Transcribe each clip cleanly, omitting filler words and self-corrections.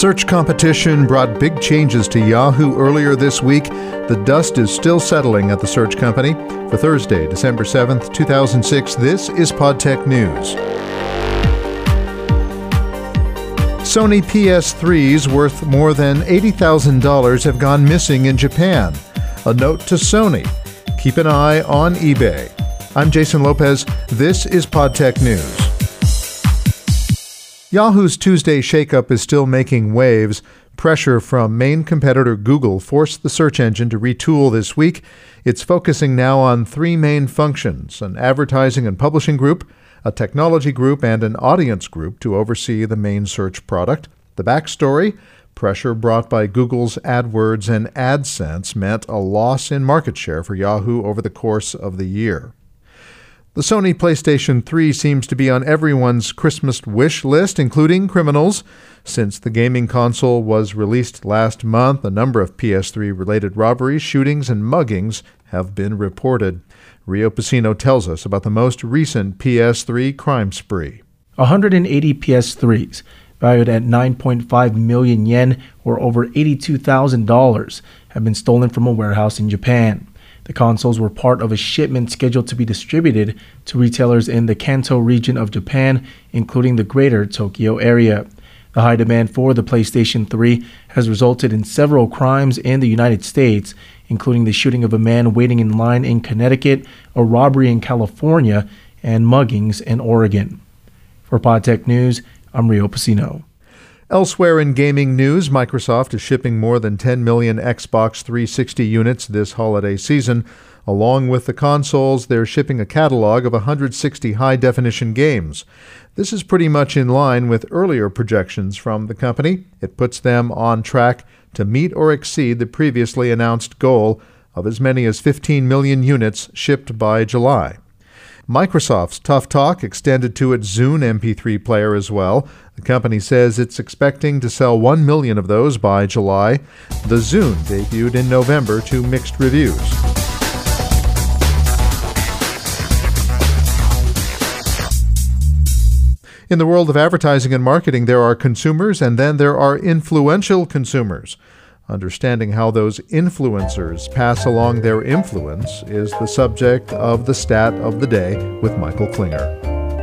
search competition brought big changes to Yahoo earlier this week. The dust is still settling at the search company. For Thursday, December 7th, 2006, this is PodTech News. Sony PS3s worth more than $80,000 have gone missing in Japan. A note to Sony: keep an eye on eBay. I'm Jason Lopez. This is PodTech News. Yahoo's Tuesday shakeup is still making waves. Pressure from main competitor Google forced the search engine to retool this week. It's focusing now on three main functions: an advertising and publishing group, a technology group, and an audience group to oversee the main search product. The backstory: pressure brought by Google's AdWords and AdSense meant a loss in market share for Yahoo over the course of the year. The Sony PlayStation 3 seems to be on everyone's Christmas wish list, including criminals. Since the gaming console was released last month, a number of PS3-related robberies, shootings, and muggings have been reported. Rio Pacino tells us about the most recent PS3 crime spree. 180 PS3s, valued at 9.5 million yen or over $82,000, have been stolen from a warehouse in Japan. The consoles were part of a shipment scheduled to be distributed to retailers in the Kanto region of Japan, including the greater Tokyo area. The high demand for the PlayStation 3 has resulted in several crimes in the United States, including the shooting of a man waiting in line in Connecticut, a robbery in California, and muggings in Oregon. For PodTech News, I'm Rio Pacino. Elsewhere in gaming news, Microsoft is shipping more than 10 million Xbox 360 units this holiday season. Along with the consoles, they're shipping a catalog of 160 high-definition games. This is pretty much in line with earlier projections from the company. It puts them on track to meet or exceed the previously announced goal of as many as 15 million units shipped by July. Microsoft's Tough Talk extended to its Zune MP3 player as well. The company says it's expecting to sell 1 million of those by July. The Zune debuted in November to mixed reviews. In the world of advertising and marketing, there are consumers and then there are influential consumers. Understanding how those influencers pass along their influence is the subject of the Stat of the Day with Michael Klinger.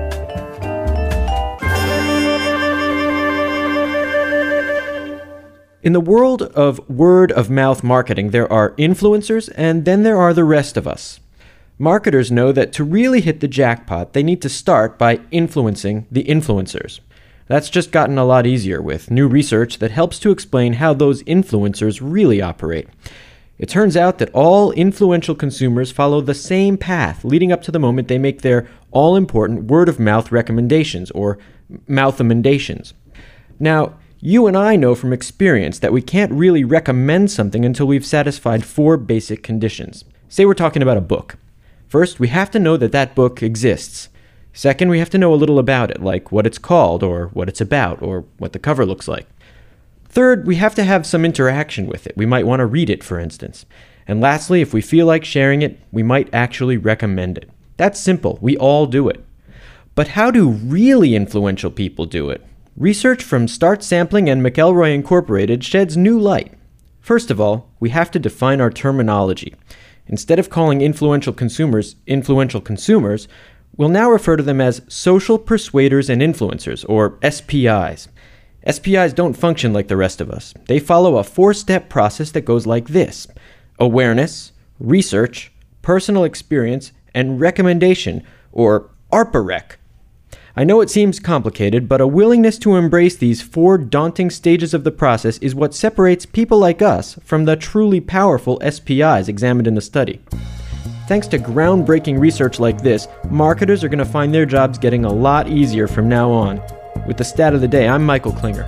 In the world of word-of-mouth marketing, there are influencers and then there are the rest of us. Marketers know that to really hit the jackpot, they need to start by influencing the influencers. That's just gotten a lot easier with new research that helps to explain how those influencers really operate. It turns out that all influential consumers follow the same path leading up to the moment they make their all-important word-of-mouth recommendations, or mouth-emendations. Now, you and I know from experience that we can't really recommend something until we've satisfied four basic conditions. Say we're talking about a book. First, we have to know that that book exists. Second, we have to know a little about it, like what it's called, or what it's about, or what the cover looks like. Third, we have to have some interaction with it. We might want to read it, for instance. And lastly, if we feel like sharing it, we might actually recommend it. That's simple. We all do it. But how do really influential people do it? Research from Start Sampling and McElroy Incorporated sheds new light. First of all, we have to define our terminology. Instead of calling influential consumers, we'll now refer to them as social persuaders and influencers, or SPIs. SPIs don't function like the rest of us. They follow a four-step process that goes like this: awareness, research, personal experience, and recommendation, or ARPA-REC. I know it seems complicated, but a willingness to embrace these four daunting stages of the process is what separates people like us from the truly powerful SPIs examined in the study. Thanks to groundbreaking research like this, marketers are going to find their jobs getting a lot easier from now on. With the Stat of the Day, I'm Michael Klinger.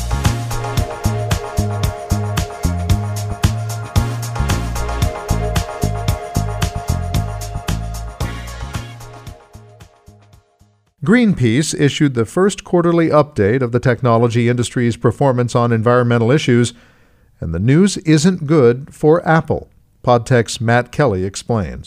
Greenpeace issued the first quarterly update of the technology industry's performance on environmental issues, and the news isn't good for Apple. PodTech's Matt Kelly explains.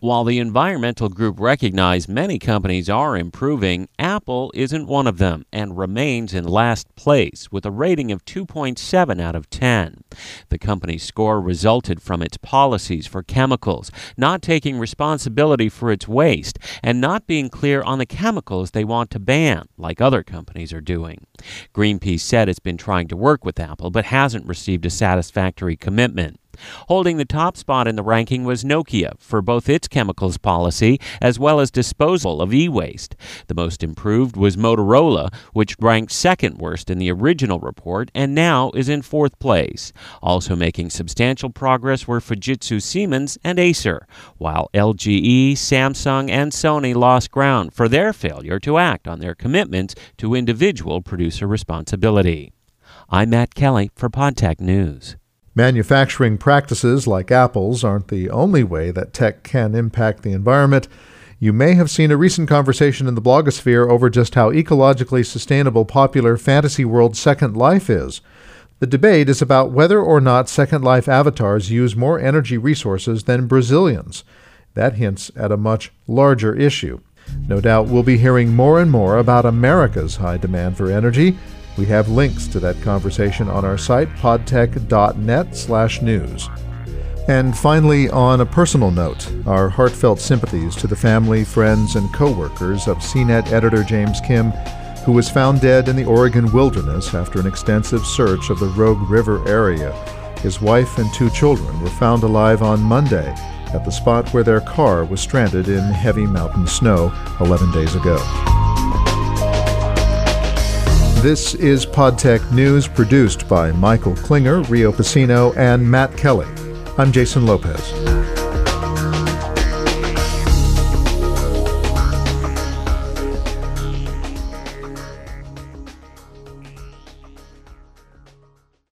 While the environmental group recognized many companies are improving, Apple isn't one of them and remains in last place with a rating of 2.7 out of 10. The company's score resulted from its policies for chemicals, not taking responsibility for its waste, and not being clear on the chemicals they want to ban, like other companies are doing. Greenpeace said it's been trying to work with Apple but hasn't received a satisfactory commitment. Holding the top spot in the ranking was Nokia for both its chemicals policy as well as disposal of e-waste. The most improved was Motorola, which ranked second worst in the original report and now is in fourth place. Also making substantial progress were Fujitsu Siemens and Acer, while LGE, Samsung, and Sony lost ground for their failure to act on their commitments to individual producer responsibility. I'm Matt Kelly for PodTech News. Manufacturing practices like Apple's aren't the only way that tech can impact the environment. You may have seen a recent conversation in the blogosphere over just how ecologically sustainable popular fantasy world Second Life is. The debate is about whether or not Second Life avatars use more energy resources than Brazilians. That hints at a much larger issue. No doubt we'll be hearing more and more about America's high demand for energy. We have links to that conversation on our site, podtech.net/news. And finally, on a personal note, our heartfelt sympathies to the family, friends, and co-workers of CNET editor James Kim, who was found dead in the Oregon wilderness after an extensive search of the Rogue River area. His wife and 2 children were found alive on Monday at the spot where their car was stranded in heavy mountain snow 11 days ago. This is PodTech News, produced by Michael Klinger, Rio Pacino, and Matt Kelly. I'm Jason Lopez.